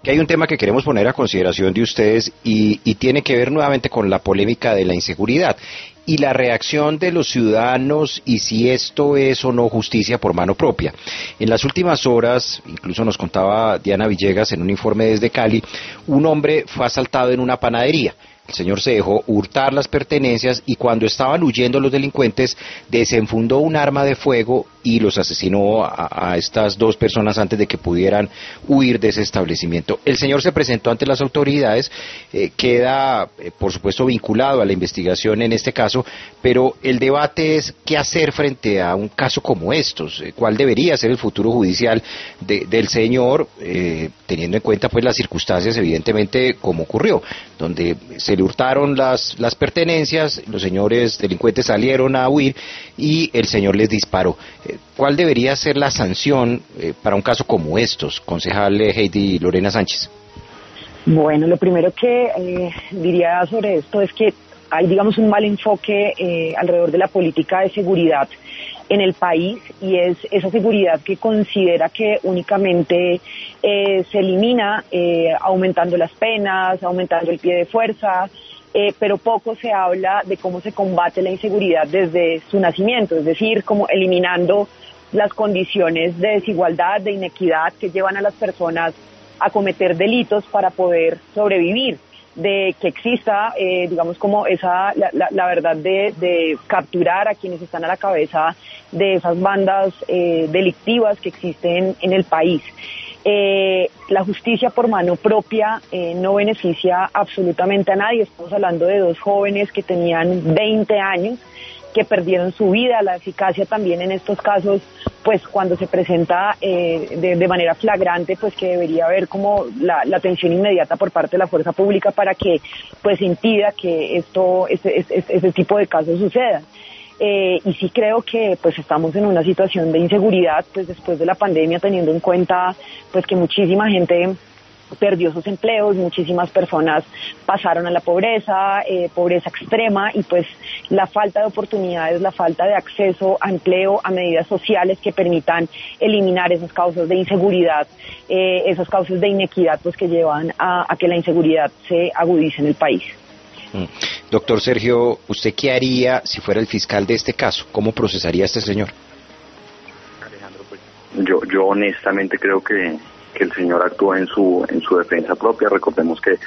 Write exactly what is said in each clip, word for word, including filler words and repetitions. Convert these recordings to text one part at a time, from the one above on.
que hay un tema que queremos poner a consideración de ustedes y, y tiene que ver nuevamente con la polémica de la inseguridad y la reacción de los ciudadanos y si esto es o no justicia por mano propia. En las últimas horas, incluso nos contaba Diana Villegas en un informe desde Cali, un hombre fue asaltado en una panadería. El señor se dejó hurtar las pertenencias y cuando estaban huyendo los delincuentes desenfundó un arma de fuego y los asesinó a, a estas dos personas antes de que pudieran huir de ese establecimiento. El señor se presentó ante las autoridades, eh, queda eh, por supuesto vinculado a la investigación en este caso, pero el debate es qué hacer frente a un caso como estos, eh, cuál debería ser el futuro judicial de, del señor, eh, teniendo en cuenta pues las circunstancias evidentemente como ocurrió, donde se le hurtaron las, las pertenencias, los señores delincuentes salieron a huir y el señor les disparó. ¿Cuál debería ser la sanción eh, para un caso como estos, concejal Heidi Lorena Sánchez? Bueno, lo primero que eh, diría sobre esto es que hay, digamos, un mal enfoque eh, alrededor de la política de seguridad en el país y es esa seguridad que considera que únicamente eh, se elimina eh, aumentando las penas, aumentando el pie de fuerza, eh, pero poco se habla de cómo se combate la inseguridad desde su nacimiento, es decir, como eliminando las condiciones de desigualdad, de inequidad que llevan a las personas a cometer delitos para poder sobrevivir, de que exista, eh, digamos, como esa, la, la, la verdad de, de capturar a quienes están a la cabeza de esas bandas eh, delictivas que existen en el país. Eh, la justicia por mano propia eh, no beneficia absolutamente a nadie. Estamos hablando de dos jóvenes que tenían veinte años, que perdieron su vida. La eficacia también en estos casos, pues cuando se presenta eh, de, de manera flagrante, pues que debería haber como la, la atención inmediata por parte de la fuerza pública para que pues impida que esto, este, este, este tipo de casos sucedan. Eh, y sí creo que pues estamos en una situación de inseguridad pues después de la pandemia, teniendo en cuenta pues que muchísima gente perdió sus empleos, muchísimas personas pasaron a la pobreza, eh, pobreza extrema, y pues la falta de oportunidades, la falta de acceso a empleo, a medidas sociales que permitan eliminar esas causas de inseguridad, eh, esas causas de inequidad pues que llevan a, a que la inseguridad se agudice en el país. Doctor Sergio, ¿usted qué haría si fuera el fiscal de este caso? ¿Cómo procesaría a este señor? Alejandro, pues, yo, yo honestamente creo que, que el señor actúa en su en su defensa propia. Recordemos que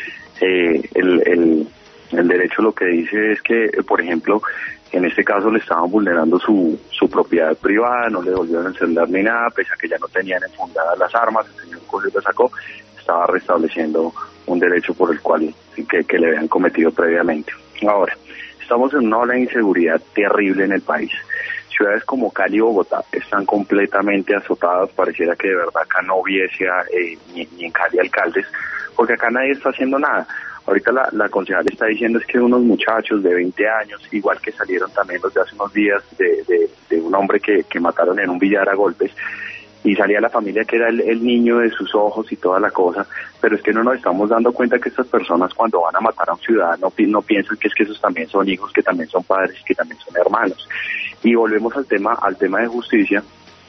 eh, el, el, el derecho lo que dice es que, por ejemplo, en este caso le estaban vulnerando su, su propiedad privada, no le devolvieron el celular ni nada, pese a que ya no tenían enfundadas las armas, el señor cogió y lo sacó, estaba restableciendo un derecho por el cual que, que le habían cometido previamente. Ahora, estamos en una ola de inseguridad terrible en el país. Ciudades como Cali y Bogotá están completamente azotadas, pareciera que de verdad acá no hubiese eh, ni, ni en Cali alcaldes, porque acá nadie está haciendo nada. Ahorita la, la concejal está diciendo es que unos muchachos de veinte años, igual que salieron también los de hace unos días de, de, de un hombre que, que mataron en un billar a golpes, y salía la familia que era el, el niño de sus ojos y toda la cosa, pero es que no nos estamos dando cuenta que estas personas cuando van a matar a un ciudadano no piensan que es que esos también son hijos, que también son padres, que también son hermanos. Y volvemos al tema al tema de justicia,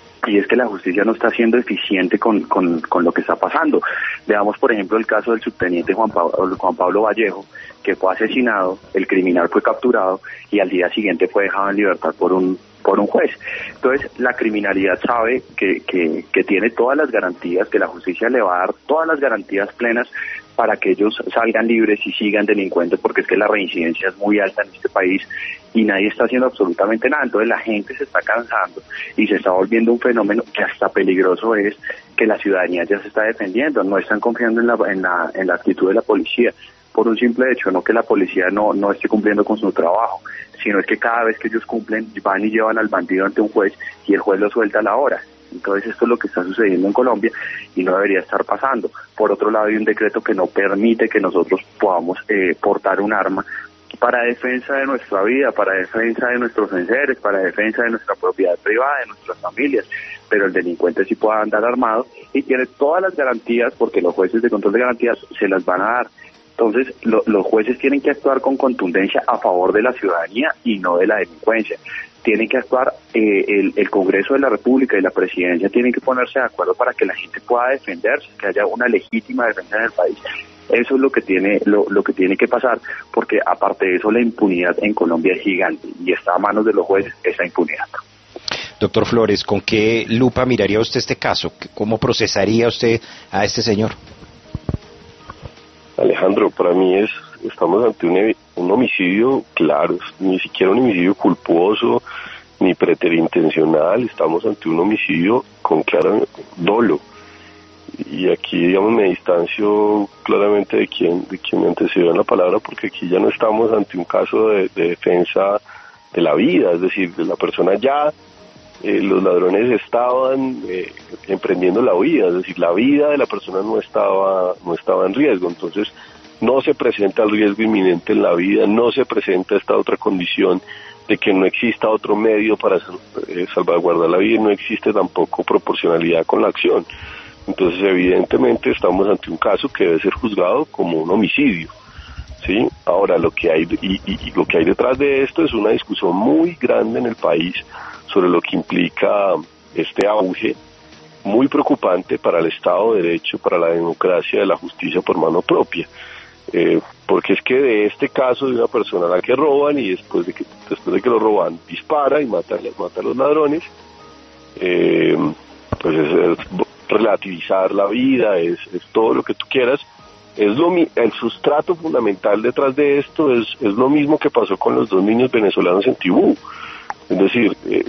y es que la justicia no está siendo eficiente con, con, con lo que está pasando. Veamos, por ejemplo, el caso del subteniente Juan Pablo, Juan Pablo Vallejo, que fue asesinado, el criminal fue capturado y al día siguiente fue dejado en libertad por un por un juez. Entonces, la criminalidad sabe que, que, que tiene todas las garantías, que la justicia le va a dar todas las garantías plenas para que ellos salgan libres y sigan delincuentes, porque es que la reincidencia es muy alta en este país y nadie está haciendo absolutamente nada. Entonces la gente se está cansando y se está volviendo un fenómeno que hasta peligroso es, que la ciudadanía ya se está defendiendo, no están confiando en la, en la, en la actitud de la policía, por un simple hecho, no que la policía no, no esté cumpliendo con su trabajo, sino es que cada vez que ellos cumplen van y llevan al bandido ante un juez y el juez lo suelta a la hora. Entonces esto es lo que está sucediendo en Colombia y no debería estar pasando. Por otro lado, hay un decreto que no permite que nosotros podamos eh, portar un arma para defensa de nuestra vida, para defensa de nuestros enseres, para defensa de nuestra propiedad privada, de nuestras familias, pero el delincuente sí puede andar armado y tiene todas las garantías, porque los jueces de control de garantías se las van a dar. Entonces, lo, los jueces tienen que actuar con contundencia a favor de la ciudadanía y no de la delincuencia. tienen que actuar, eh, el, el Congreso de la República y la Presidencia tienen que ponerse de acuerdo para que la gente pueda defenderse, que haya una legítima defensa en el país. Eso es lo que tiene lo, lo que tiene que pasar, porque aparte de eso la impunidad en Colombia es gigante y está a manos de los jueces esa impunidad. Doctor Flores, ¿con qué lupa miraría usted este caso? ¿Cómo procesaría usted a este señor? Alejandro, para mí es estamos ante un, un homicidio claro, ni siquiera un homicidio culposo ni preterintencional, estamos ante un homicidio con claro dolo. Y aquí, digamos, me distancio claramente de quien, de quien me antecedió en la palabra, porque aquí ya no estamos ante un caso de, de defensa de la vida, es decir, de la persona ya, eh, los ladrones estaban eh, emprendiendo la huida, es decir, la vida de la persona no estaba, no estaba en riesgo, entonces no se presenta el riesgo inminente en la vida, no se presenta esta otra condición de que no exista otro medio para eh, salvaguardar la vida y no existe tampoco proporcionalidad con la acción. Entonces, evidentemente, estamos ante un caso que debe ser juzgado como un homicidio, ¿sí? Ahora, lo que hay y, y, y lo que hay detrás de esto es una discusión muy grande en el país sobre lo que implica este auge muy preocupante para el Estado de Derecho, para la democracia, de la justicia por mano propia. Eh, porque es que de este caso de una persona a la que roban y después de que después de que lo roban dispara y mata, mata a los ladrones, eh, pues es, es relativizar la vida, es, es todo lo que tú quieras. Es lo el sustrato fundamental detrás de esto es, es lo mismo que pasó con los dos niños venezolanos en Tibú. Es decir, eh,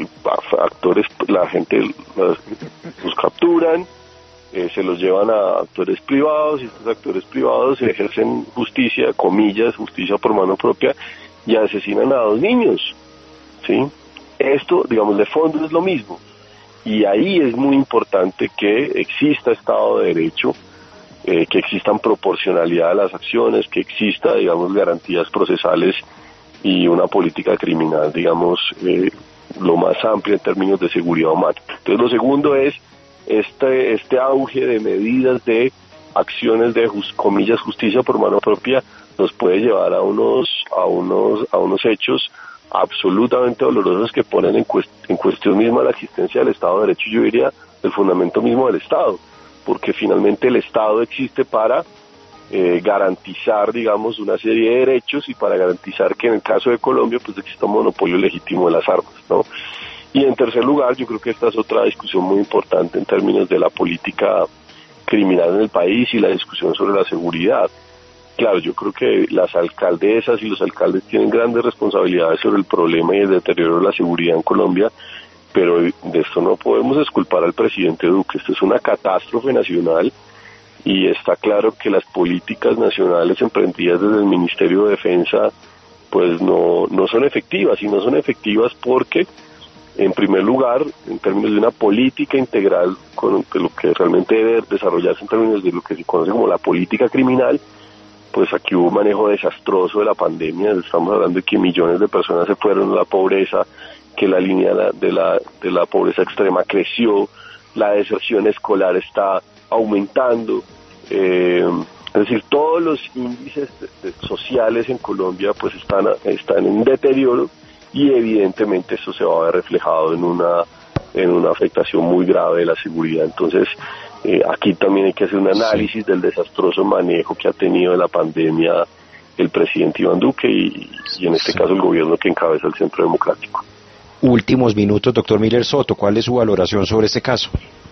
actores, la gente los, los capturan, eh, se los llevan a actores privados y estos actores privados ejercen justicia, comillas, justicia por mano propia y asesinan a dos niños, ¿sí? Esto, digamos, de fondo es lo mismo. Y ahí es muy importante que exista Estado de Derecho, eh, que existan proporcionalidad de las acciones, que exista, digamos, garantías procesales y una política criminal, digamos, eh, lo más amplia en términos de seguridad humana. Entonces, lo segundo es este este auge de medidas de acciones de, just, comillas, justicia por mano propia, nos puede llevar a unos a unos a unos hechos absolutamente dolorosos que ponen en, cuest en cuestión misma la existencia del Estado de Derecho, yo diría, el fundamento mismo del Estado, porque finalmente el Estado existe para eh, garantizar, digamos, una serie de derechos y para garantizar que en el caso de Colombia, pues exista un monopolio legítimo de las armas, ¿no? Y en tercer lugar, yo creo que esta es otra discusión muy importante en términos de la política criminal en el país y la discusión sobre la seguridad. Claro, yo creo que las alcaldesas y los alcaldes tienen grandes responsabilidades sobre el problema y el deterioro de la seguridad en Colombia, pero de esto no podemos exculpar al presidente Duque. Esto es una catástrofe nacional y está claro que las políticas nacionales emprendidas desde el Ministerio de Defensa pues no, no son efectivas, y no son efectivas porque, en primer lugar, en términos de una política integral con lo que realmente debe desarrollarse en términos de lo que se conoce como la política criminal, pues aquí hubo un manejo desastroso de la pandemia. Estamos hablando de que millones de personas se fueron a la pobreza, que la línea de la, de la pobreza extrema creció, la deserción escolar está aumentando, eh, es decir, todos los índices de, de, sociales en Colombia pues están, están en deterioro, y evidentemente eso se va a ver reflejado en una en una afectación muy grave de la seguridad. Entonces, eh, aquí también hay que hacer un análisis del desastroso manejo que ha tenido de la pandemia el presidente Iván Duque y, y en este sí. caso el gobierno que encabeza el Centro Democrático. Últimos minutos, doctor Miller Soto, ¿cuál es su valoración sobre este caso?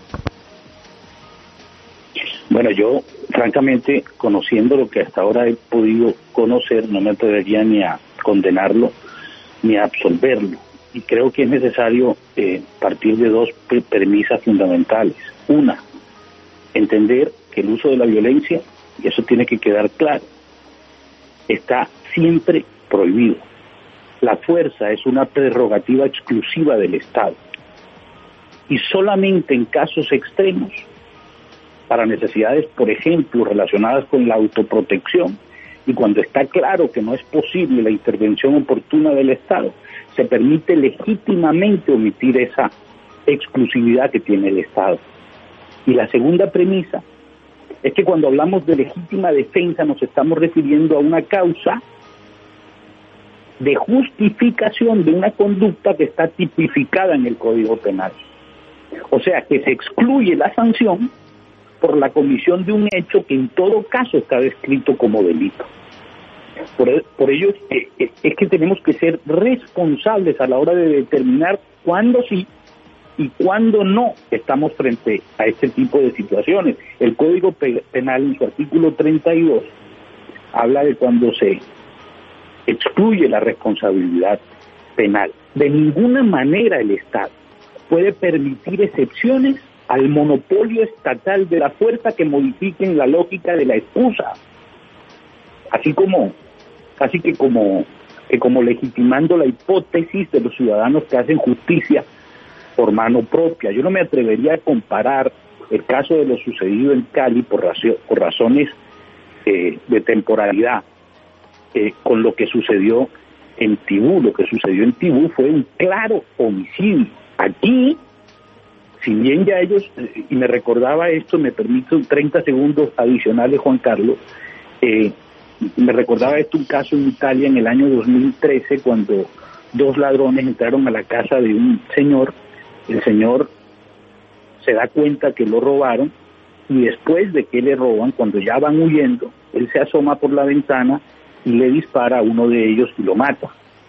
Bueno, yo, francamente, conociendo lo que hasta ahora he podido conocer, no me atrevería ni a condenarlo ni a absolverlo. Y creo que es necesario eh, partir de dos pre premisas fundamentales. Una, entender que el uso de la violencia, y eso tiene que quedar claro, está siempre prohibido. La fuerza es una prerrogativa exclusiva del Estado. Y solamente en casos extremos, para necesidades, por ejemplo, relacionadas con la autoprotección, y cuando está claro que no es posible la intervención oportuna del Estado, se permite legítimamente omitir esa exclusividad que tiene el Estado. Y la segunda premisa es que cuando hablamos de legítima defensa nos estamos refiriendo a una causa de justificación de una conducta que está tipificada en el Código Penal. O sea, que se excluye la sanción por la comisión de un hecho que en todo caso está descrito como delito. Por, por ello eh, eh, es que tenemos que ser responsables a la hora de determinar cuándo sí y cuándo no estamos frente a este tipo de situaciones. El Código Penal en su artículo treinta y dos habla de cuando se excluye la responsabilidad penal. De ninguna manera el Estado puede permitir excepciones al monopolio estatal de la fuerza que modifiquen la lógica de la excusa, así como, así que como, que como legitimando la hipótesis de los ciudadanos que hacen justicia por mano propia. Yo no me atrevería a comparar el caso de lo sucedido en Cali por, razo, por razones eh, de temporalidad eh, con lo que sucedió en Tibú. Lo que sucedió en Tibú fue un claro homicidio. Aquí, si bien ya ellos, y me recordaba esto, me permito treinta segundos adicionales, Juan Carlos, eh, me recordaba esto un caso en Italia en el año dos mil trece, cuando dos ladrones entraron a la casa de un señor, el señor se da cuenta que lo robaron, y después de que le roban, cuando ya van huyendo, él se asoma por la ventana y le dispara a uno de ellos y lo mata.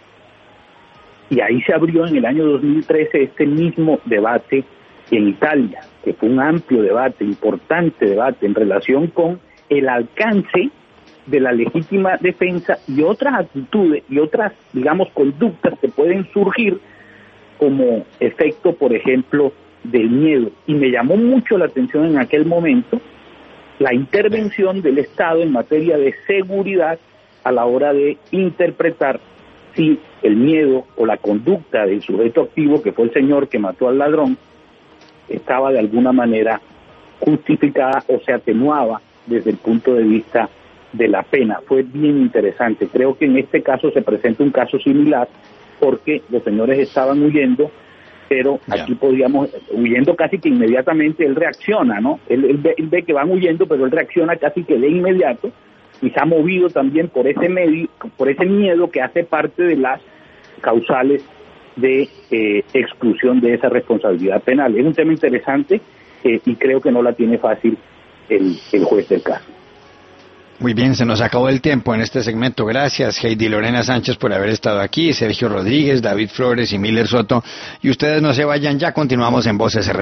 Y ahí se abrió en el año dos mil trece este mismo debate en Italia, que fue un amplio debate, importante debate en relación con el alcance de la legítima defensa y otras actitudes y otras, digamos, conductas que pueden surgir como efecto, por ejemplo, del miedo. Y me llamó mucho la atención en aquel momento la intervención del Estado en materia de seguridad a la hora de interpretar si el miedo o la conducta del sujeto activo, que fue el señor que mató al ladrón, estaba de alguna manera justificada o se atenuaba desde el punto de vista de la pena. Fue bien interesante. Creo que en este caso se presenta un caso similar, porque los señores estaban huyendo, pero yeah. aquí podíamos, huyendo casi que inmediatamente, él reacciona, ¿no? Él, él, ve, él ve que van huyendo, pero él reacciona casi que de inmediato, y se ha movido también por ese medio, por ese miedo que hace parte de las causales de eh, exclusión de esa responsabilidad penal. Es un tema interesante eh, y creo que no la tiene fácil el, el juez del caso. Muy bien, se nos acabó el tiempo en este segmento. Gracias, Heidi Lorena Sánchez, por haber estado aquí, Sergio Rodríguez, David Flores y Miller Soto. Y ustedes no se vayan, ya continuamos en Voces R.